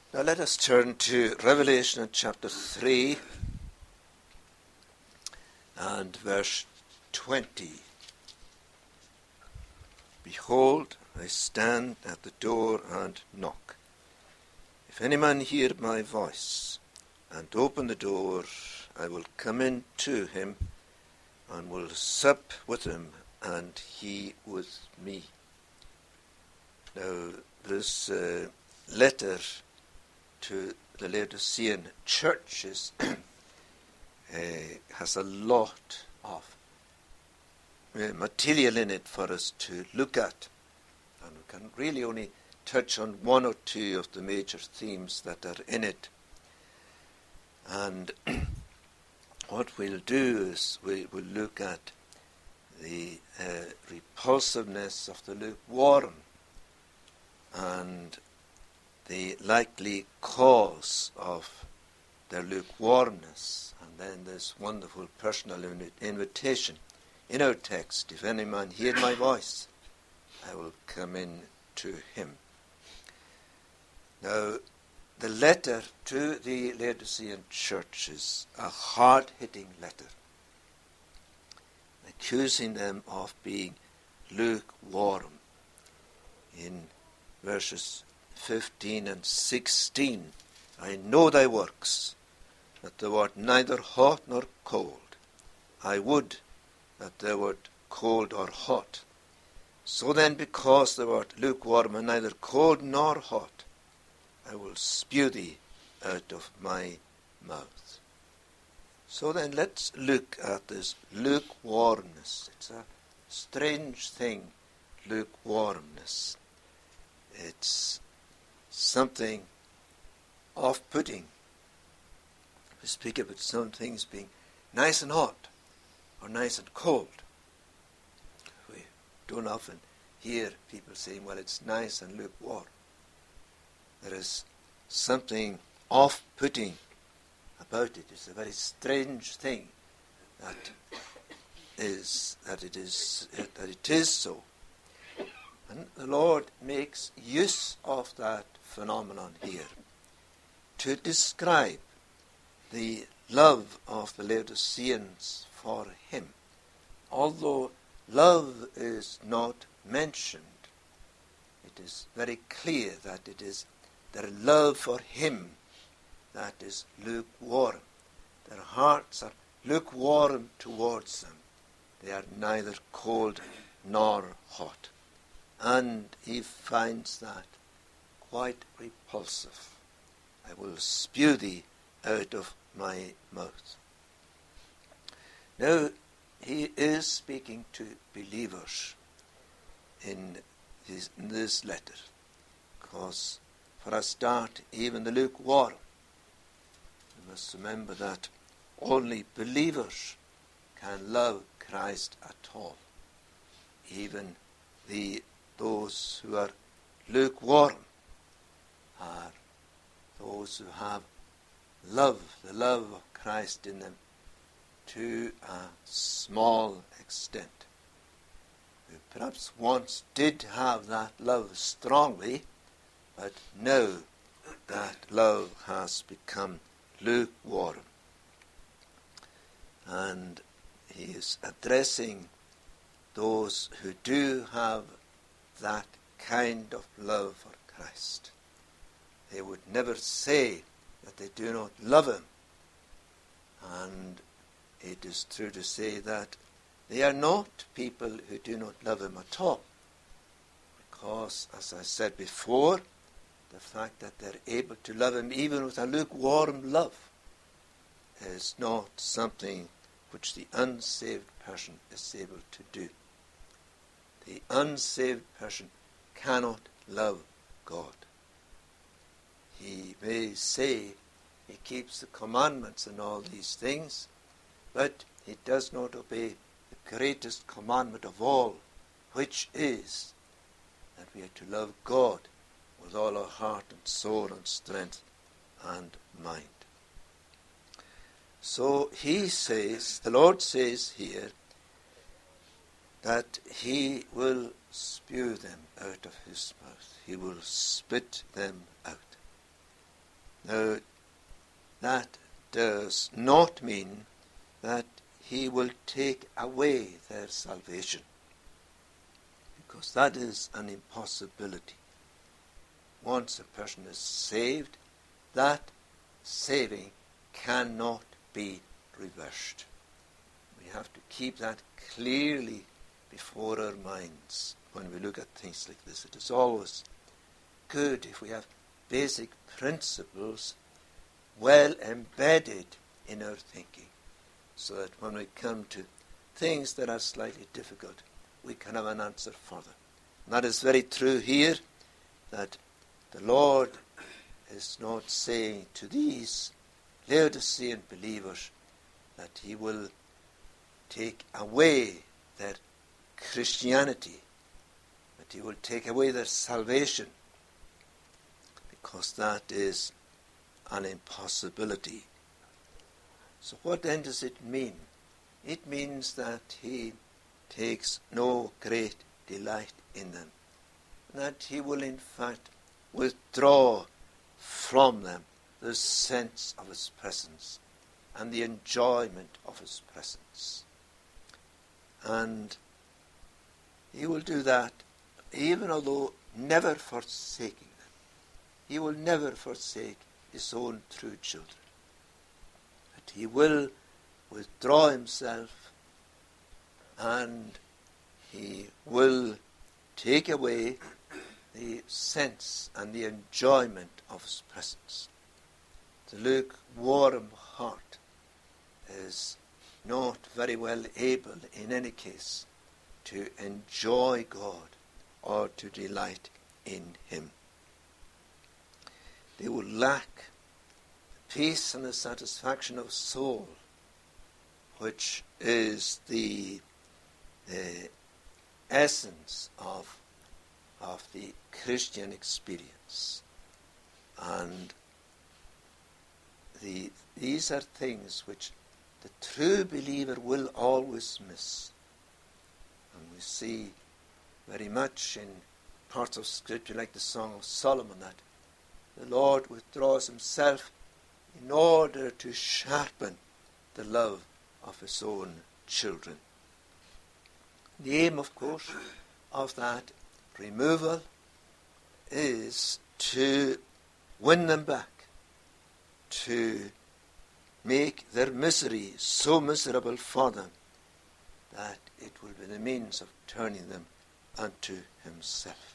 Now let us turn to Revelation chapter 3 and verse 20. Behold, I stand at the door and knock. If any man hear my voice and open the door, I will come in to him and will sup with him and he with me. Now this letter to the Laodicean churches has a lot of material in it for us to look at, and we can really only touch on one or two of the major themes that are in it. And what we'll do is we'll look at the repulsiveness of the lukewarm and the likely cause of their lukewarmness, and then this wonderful personal invitation in our text: if any man hear my voice, I will come in to him. Now, the letter to the Laodicean church is a hard-hitting letter, accusing them of being lukewarm. In verses 15 and 16, I know thy works, that thou art neither hot nor cold. I would that thou wert cold or hot. So then, because thou art lukewarm and neither cold nor hot, I will spew thee out of my mouth. So then, let's look at this lukewarmness. It's a strange thing, lukewarmness. It's something off-putting. We speak about some things being nice and hot or nice and cold. We don't often hear people saying, well, it's nice and lukewarm. There is something off-putting about it. It's a very strange thing that it is so. And the Lord makes use of that phenomenon here to describe the love of the Laodiceans for him. Although love is not mentioned, it is very clear that it is their love for him that is lukewarm. Their hearts are lukewarm towards them. They are neither cold nor hot. And he finds that quite repulsive. I will spew thee out of my mouth. Now, he is speaking to believers in this letter, because for a start, even the lukewarm, we must remember that only believers can love Christ at all. Even those who are lukewarm are those who have the love of Christ in them to a small extent. Who perhaps once did have that love strongly, but now that love has become lukewarm. And he is addressing those who do have that kind of love for Christ. They would never say that they do not love him. And it is true to say that they are not people who do not love him at all. Because, as I said before, the fact that they're able to love him even with a lukewarm love is not something which the unsaved person is able to do. The unsaved person cannot love God. He may say he keeps the commandments and all these things, but he does not obey the greatest commandment of all, which is that we are to love God with all our heart and soul and strength and mind. So he says, the Lord says here, that he will spew them out of his mouth. He will spit them out. Now, that does not mean that he will take away their salvation, because that is an impossibility. Once a person is saved, that saving cannot be reversed. We have to keep that clearly before our minds when we look at things like this. It is always good if we have basic principles well embedded in our thinking, so that when we come to things that are slightly difficult, we can have an answer for them. And that is very true here, that the Lord is not saying to these Laodicean believers that he will take away their Christianity, that he will take away their salvation, because that is an impossibility. So what then does it mean? It means that he takes no great delight in them, that he will in fact withdraw from them the sense of his presence and the enjoyment of his presence. And he will do that even although never forsaking them. He will never forsake his own true children. But he will withdraw himself, and he will take away the sense and the enjoyment of his presence. The lukewarm heart is not very well able in any case to enjoy God or to delight in him. They will lack the peace and the satisfaction of soul, which is the essence of the Christian experience. And these are things which the true believer will always miss. And we see very much in parts of Scripture like the Song of Solomon that the Lord withdraws himself in order to sharpen the love of his own children. The aim, of course, of that removal is to win them back, to make their misery so miserable for them that it will be the means of turning them unto himself.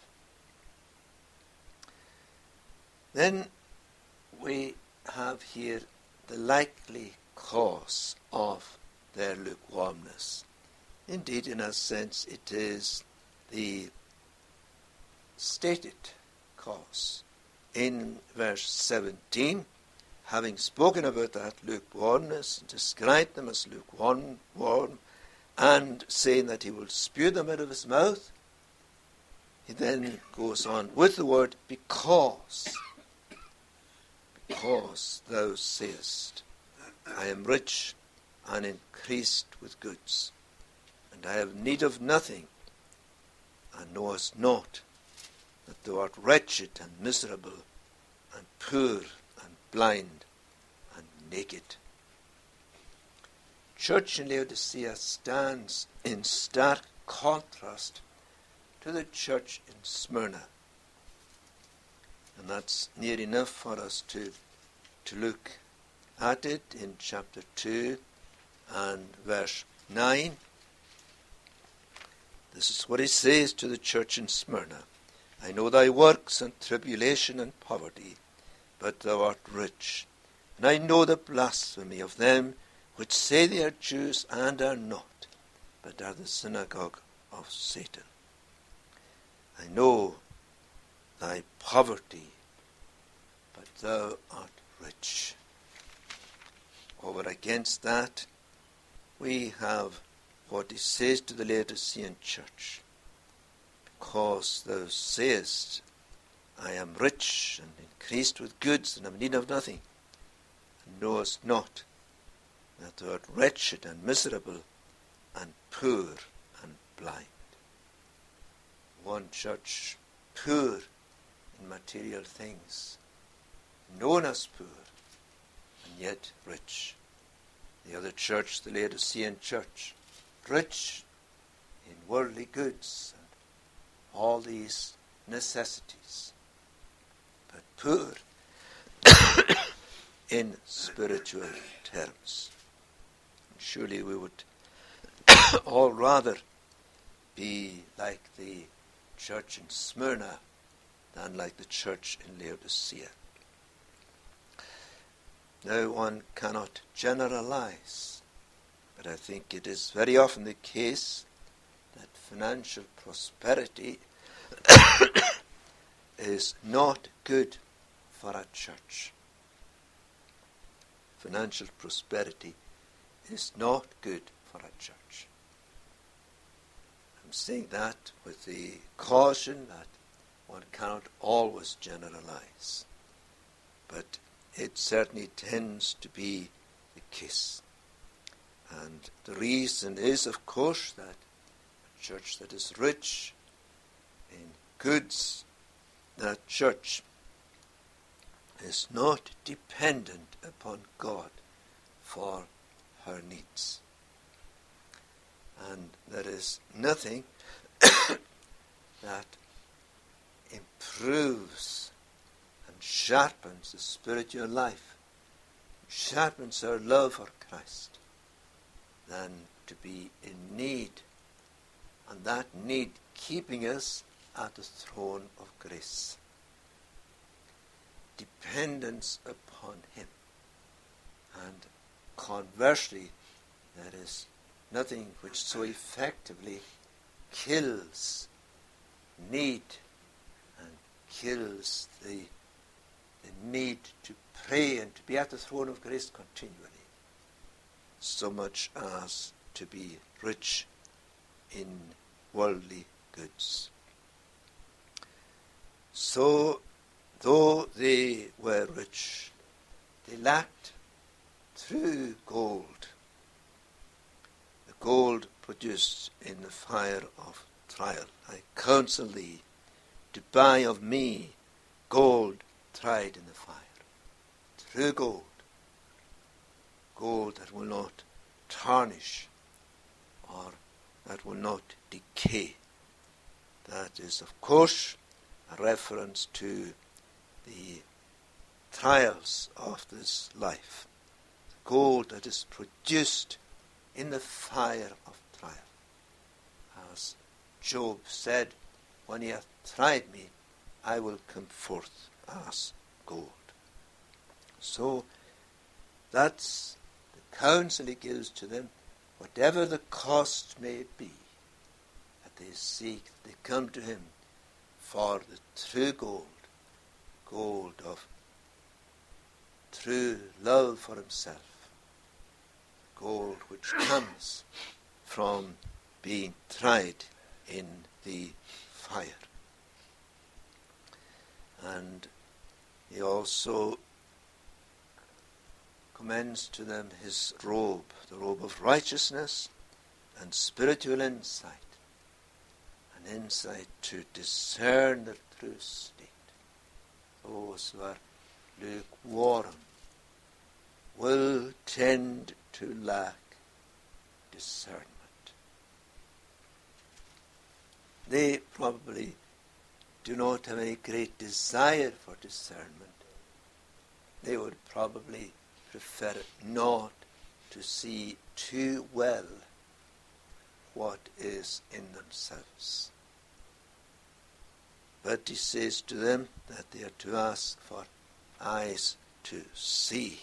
Then we have here the likely cause of their lukewarmness. Indeed, in a sense, it is the stated cause. In verse 17, having spoken about that lukewarmness, described them as lukewarm, and saying that he will spew them out of his mouth, he then goes on with the word because. Because thou sayest, I am rich and increased with goods, and I have need of nothing, and knowest not that thou art wretched and miserable, and poor, and blind, and naked. Church in Laodicea stands in stark contrast to the church in Smyrna. And that's near enough for us to look at it in chapter 2 and verse 9. This is what he says to the church in Smyrna. I know thy works and tribulation and poverty, but thou art rich. And I know the blasphemy of them which say they are Jews and are not, but are the synagogue of Satan. I know thy poverty, but thou art rich. Over against that, we have what he says to the Laodicean church. Because thou sayest, I am rich and increased with goods and have need of nothing, and knowest not that thou art wretched and miserable and poor and blind. One church poor in material things, known as poor, and yet rich. The other church, the Laodicean church, rich in worldly goods and all these necessities, but poor in spiritual terms. And surely we would all rather be like the church in Smyrna than like the church in Laodicea. Now, one cannot generalize, but I think it is very often the case that financial prosperity is not good for a church. Financial prosperity is not good for a church. I'm saying that with the caution that one cannot always generalize, but it certainly tends to be the case. And the reason is, of course, that a church that is rich in goods, that church is not dependent upon God for her needs. And there is nothing that improves and sharpens the spiritual life, sharpens our love for Christ, than to be in need, and that need keeping us at the throne of grace. Dependence upon Him. And conversely, there is nothing which so effectively kills need and kills the need to pray and to be at the throne of grace continually, so much as to be rich in worldly goods. So, though they were rich, they lacked true gold, the gold produced in the fire of trial. I counsel thee to buy of me gold tried in the fire. True gold, gold that will not tarnish or that will not decay. That is, of course, a reference to the trials of this life. The gold that is produced in the fire of trial. As Job said, when he hath tried me, I will come forth as gold. So that's the counsel he gives to them, whatever the cost may be, that they seek, they come to him for the true gold, gold of true love for himself, gold which comes from being tried in the fire. And he also commends to them his robe, the robe of righteousness and spiritual insight, an insight to discern the true state. Those who are lukewarm will tend to lack discernment. They probably do not have any great desire for discernment. They would probably prefer not to see too well what is in themselves. But he says to them that they are to ask for eyes to see.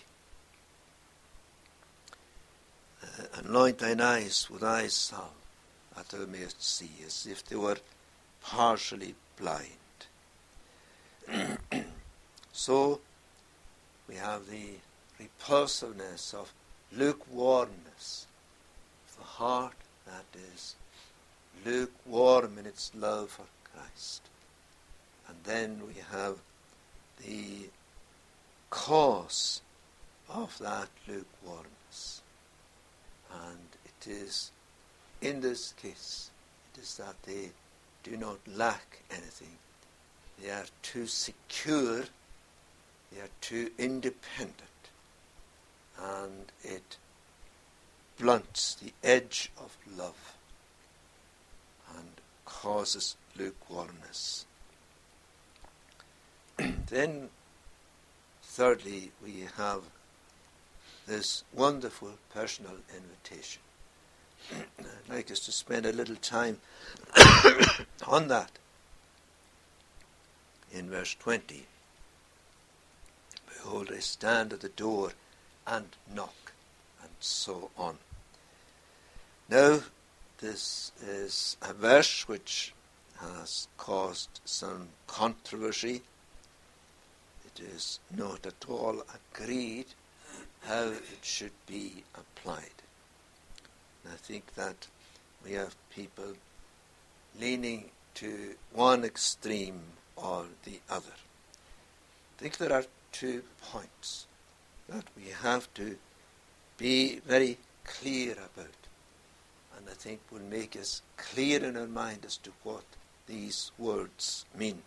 Anoint thine eyes with eye salve, that thou mayest see, as if they were partially blind. So we have the repulsiveness of lukewarmness, the heart that is lukewarm in its love for Christ. And then we have the cause of that lukewarmness. And it is, in this case, it is that they do not lack anything. They are too secure They are too independent, and it blunts the edge of love and causes lukewarmness. Then, thirdly, we have this wonderful personal invitation. I'd like us to spend a little time on that. In verse 20, behold, I stand at the door and knock, and so on. Now, this is a verse which has caused some controversy. It is not at all agreed how it should be applied. And I think that we have people leaning to one extreme or the other. I think there are 2 points that we have to be very clear about, and I think will make us clear in our mind as to what these words mean.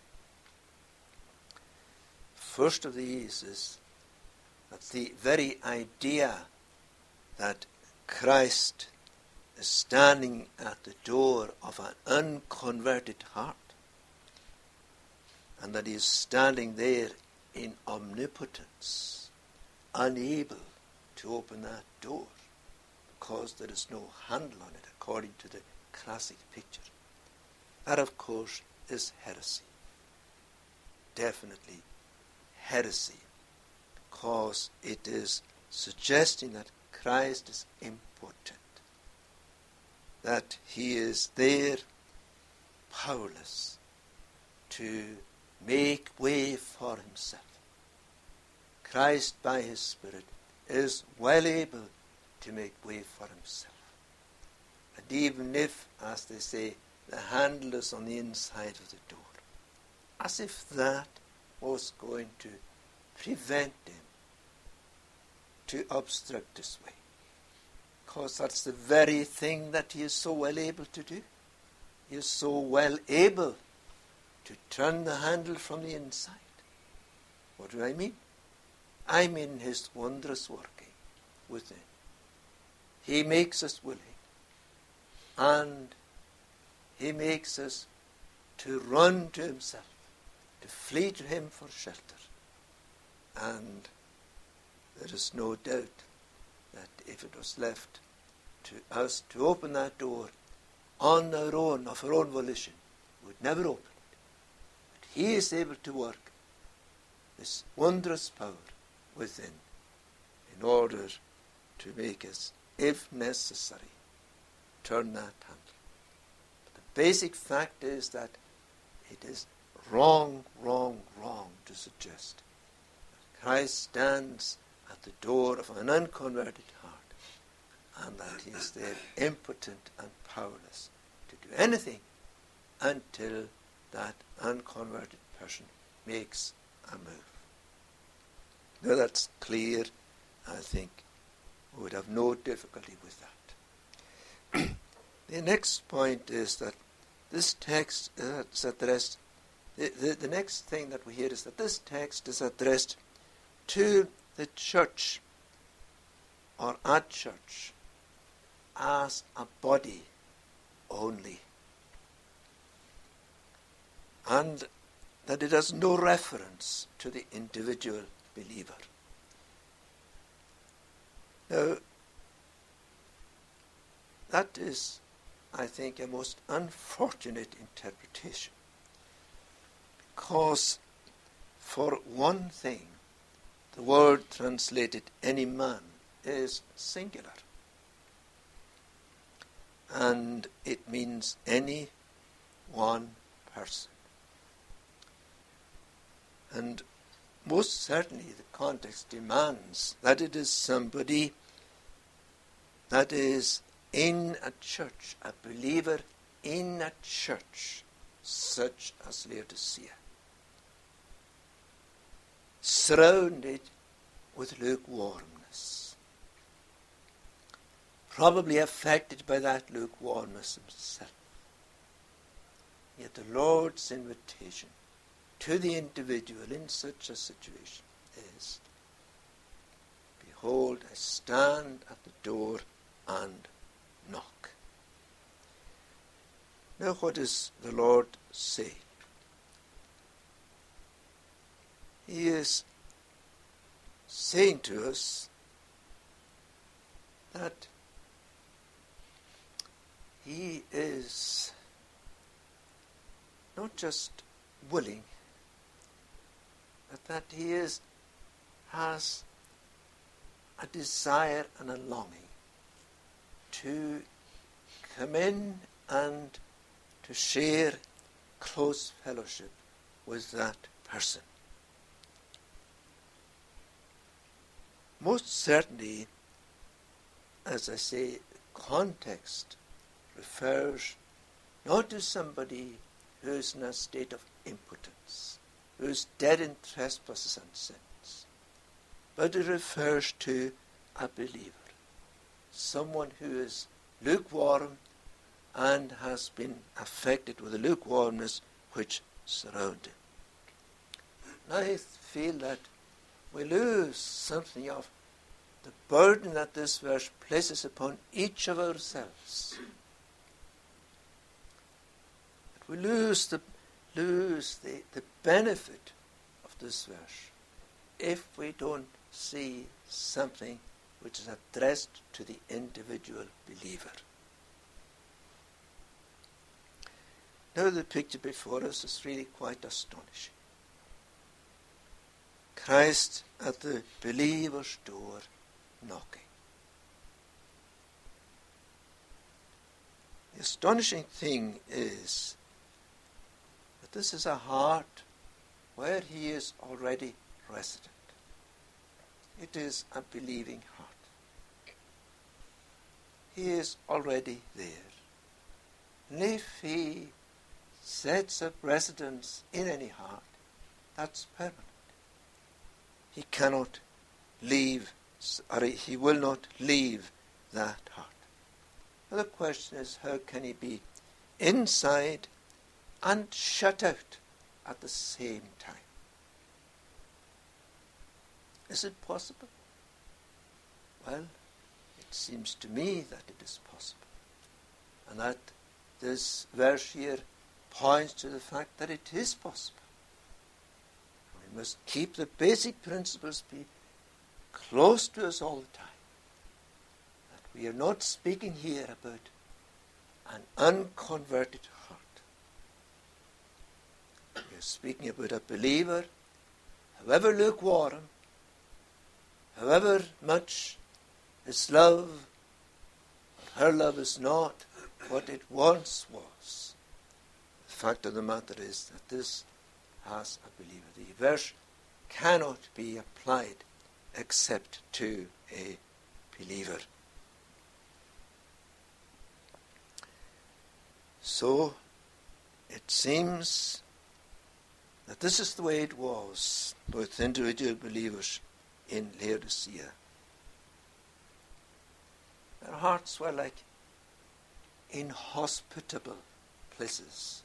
First of these is that the very idea that Christ is standing at the door of an unconverted heart, and that he is standing there in omnipotence, unable to open that door because there is no handle on it, according to the classic picture. That, of course, is heresy. Definitely heresy, because it is suggesting that Christ is impotent, that he is there powerless to make way for himself. Christ, by his Spirit, is well able to make way for himself. And even if, as they say, the handle is on the inside of the door, as if that was going to prevent him to obstruct his way. Because that's the very thing that he is so well able to do. He is so well able to turn the handle from the inside. What do I mean? I mean his wondrous working within. He makes us willing, and he makes us to run to himself, to flee to him for shelter. And there is no doubt that if it was left to us to open that door on our own, of our own volition, we would never open it. But he is able to work this wondrous power within in order to make us, if necessary, turn that handle. But the basic fact is that it is wrong to suggest that Christ stands at the door of an unconverted heart and that he is there impotent and powerless to do anything until that unconverted person makes a move. Now that's clear. I think we would have no difficulty with that. The next point is that this text is addressed, the next thing that we hear is that this text is addressed to the church or a church as a body only, and that it has no reference to the individual believer. Now, that is, I think, a most unfortunate interpretation, because, for one thing, the word translated any man is singular, and it means any one person. And most certainly the context demands that it is somebody that is in a church, a believer in a church such as Laodicea, surrounded with lukewarmness, probably affected by that lukewarmness himself. Yet the Lord's invitation to the individual in such a situation is, behold, I stand at the door and knock. Now what does the Lord say? He is saying to us that He is not just willing, but that He has a desire and a longing to come in and to share close fellowship with that person. Most certainly, as I say, context refers not to somebody who is in a state of impotence, who is dead in trespasses and sins, but it refers to a believer, someone who is lukewarm and has been affected with the lukewarmness which surrounds him. And I feel that we lose something of the burden that this verse places upon each of ourselves. That we lose the benefit of this verse if we don't see something which is addressed to the individual believer. Now the picture before us is really quite astonishing. Christ at the believer's door knocking. The astonishing thing is that this is a heart where He is already resident. It is a believing heart. He is already there. And if He sets up residence in any heart, that's permanent. He cannot leave, or He will not leave that heart. Now the question is, how can He be inside and shut out at the same time? Is it possible? Well, it seems to me that it is possible. And that this verse here points to the fact that it is possible. We must keep the basic principles be close to us all the time. That we are not speaking here about an unconverted heart. We are speaking about a believer, however lukewarm, however much his love or her love is not what it once was. The fact of the matter is that this has a believer. The verse cannot be applied except to a believer. So it seems that this is the way it was with individual believers in Laodicea. Their hearts were like inhospitable places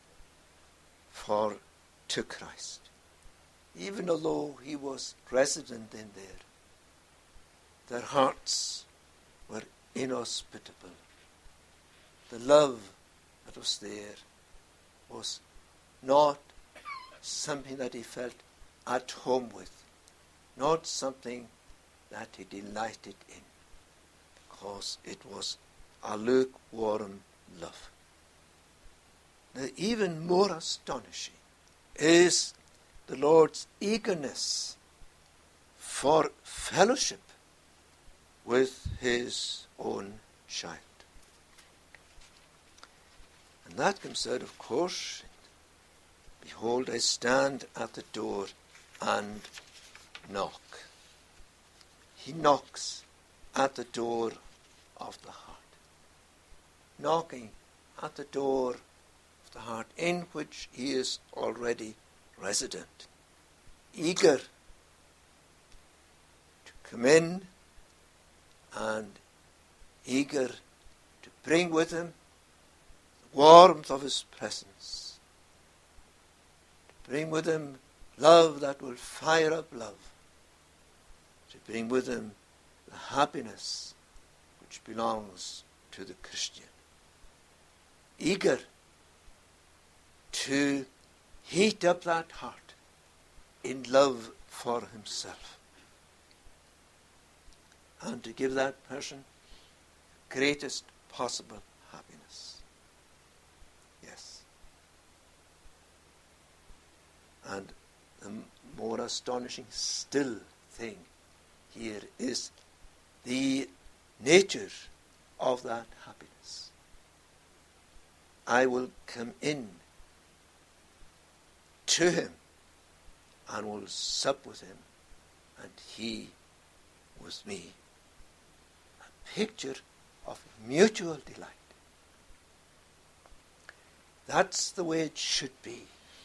to Christ. Even although He was resident in there, their hearts were inhospitable. The love that was there was not something that He felt at home with, not something that He delighted in, because it was a lukewarm love. Now, even more astonishing is the Lord's eagerness for fellowship with His own child. And that comes out, of course, behold, I stand at the door and knock. He knocks at the door of the heart. Knocking at the door of the heart in which He is already resident. Eager to come in and eager to bring with Him the warmth of His presence. To bring with Him love that will fire up love. to bring with him the happiness which belongs to the Christian. Eager to heat up that heart in love for himself and to give that person greatest possible happiness. Yes. And the more astonishing still thing here is the nature of that happiness. I will come in to him and will sup with him, and he with me. A picture of mutual delight. That's the way it should be.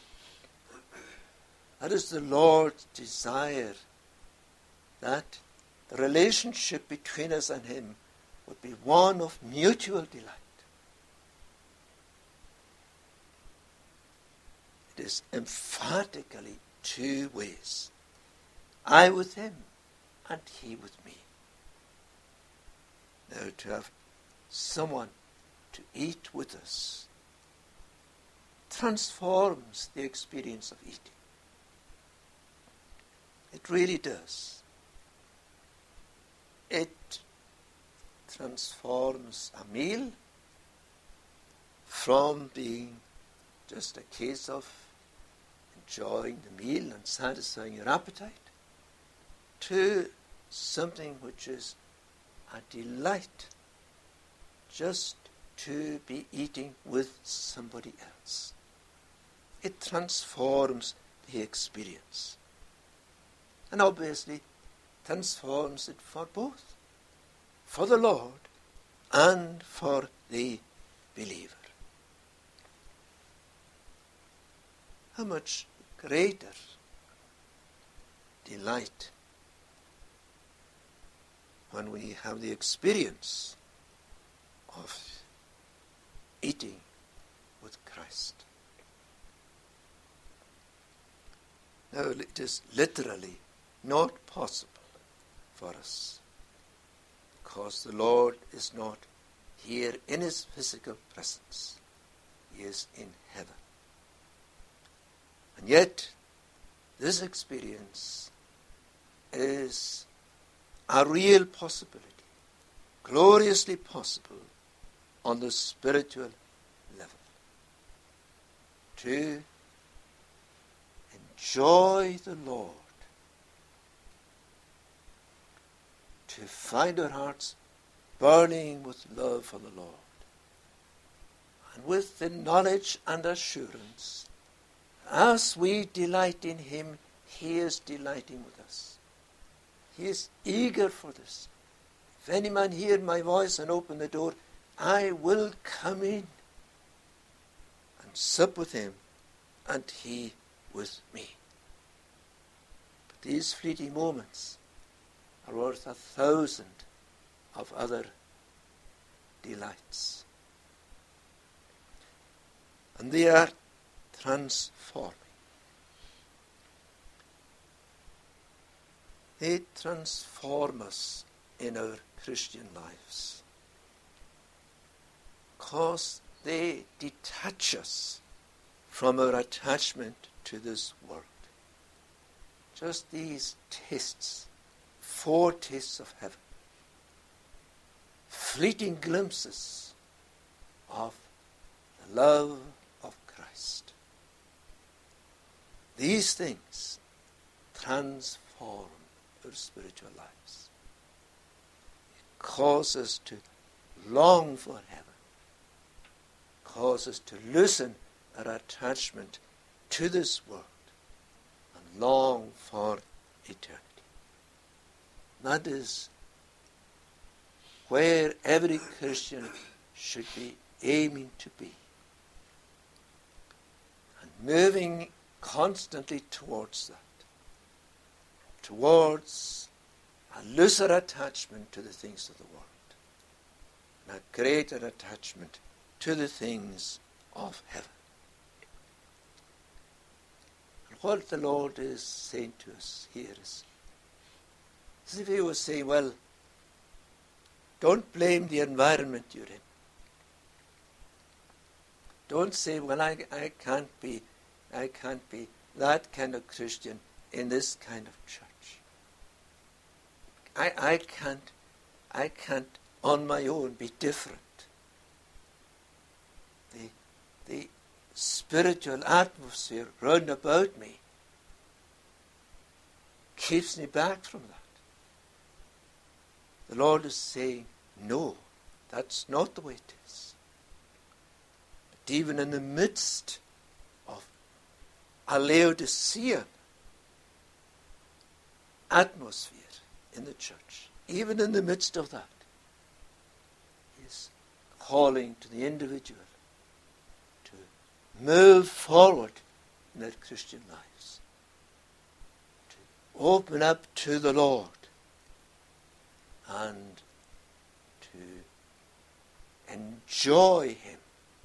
That is the Lord's desire, that the relationship between us and him would be one of mutual delight. It is emphatically two ways. I with him and he with me. Now to have someone to eat with us transforms the experience of eating. It really does. It transforms a meal from being just a case of enjoying the meal and satisfying your appetite to something which is a delight just to be eating with somebody else. It transforms the experience. And obviously transforms it for both, for the Lord and for the believer. How much greater delight when we have the experience of eating with Christ. Now, it is literally not possible for us, because the Lord is not here in his physical presence. He is in heaven. And yet, this experience is a real possibility, gloriously possible on the spiritual level. To enjoy the Lord, to find our hearts burning with love for the Lord, and with the knowledge and assurance, as we delight in him, he is delighting with us. He is eager for this. If any man hear my voice and open the door, I will come in and sup with him, and he with me. But these fleeting moments are worth 1,000 of other delights. And they are transforming. They transform us in our Christian lives, because they detach us from our attachment to this world. Just these tastes, 4 tastes of heaven, fleeting glimpses of the love of Christ. These things transform our spiritual lives. It causes us to long for heaven, causes us to loosen our attachment to this world and long for eternity. That is where every Christian should be aiming to be, and moving constantly towards that, towards a looser attachment to the things of the world, and a greater attachment to the things of heaven. And what the Lord is saying to us here is, As if he was saying, well, don't blame the environment you're in. Don't say, well, I can't be that kind of Christian in this kind of church. I can't on my own be different. The spiritual atmosphere round about me keeps me back from that. The Lord is saying, no, that's not the way it is. But even in the midst of a Laodicean atmosphere in the church, even in the midst of that, He is calling to the individual to move forward in their Christian lives, to open up to the Lord, and to enjoy Him,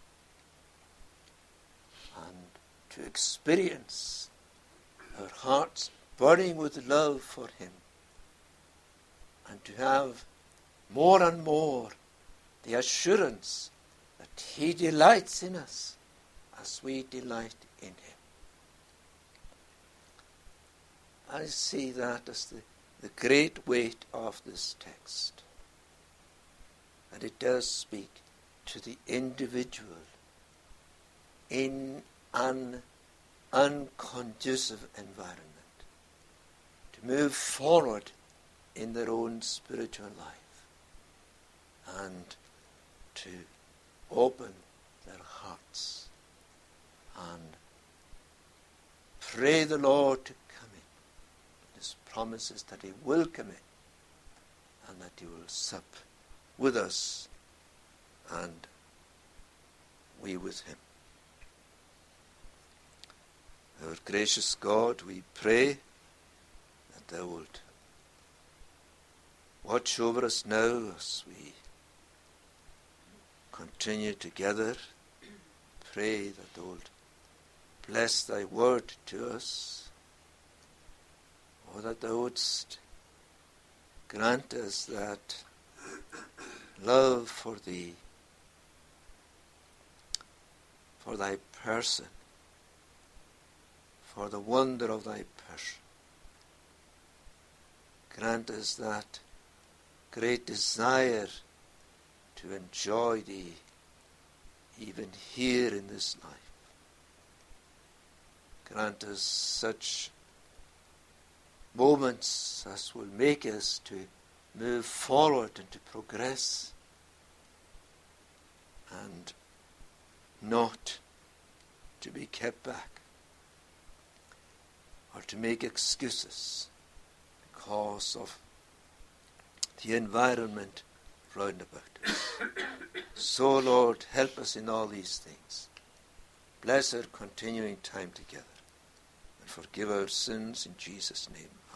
and to experience our hearts burning with love for Him, and to have more and more the assurance that He delights in us as we delight in Him. I see that as the great weight of this text. And it does speak to the individual in an unconducive environment to move forward in their own spiritual life and to open their hearts and pray the Lord to come in. His promises that He will come in and that He will sup with us and we with Him. Our gracious God, we pray that Thou wilt watch over us now as we continue together. Pray that Thou wilt bless Thy word to us, or that Thou wouldst grant us that love for Thee, for Thy person, for the wonder of Thy person. Grant us that great desire to enjoy Thee even here in this life. Grant us such moments as will make us to move forward and to progress and not to be kept back or to make excuses because of the environment round about us. So, Lord, help us in all these things. Bless our continuing time together and forgive our sins in Jesus' name.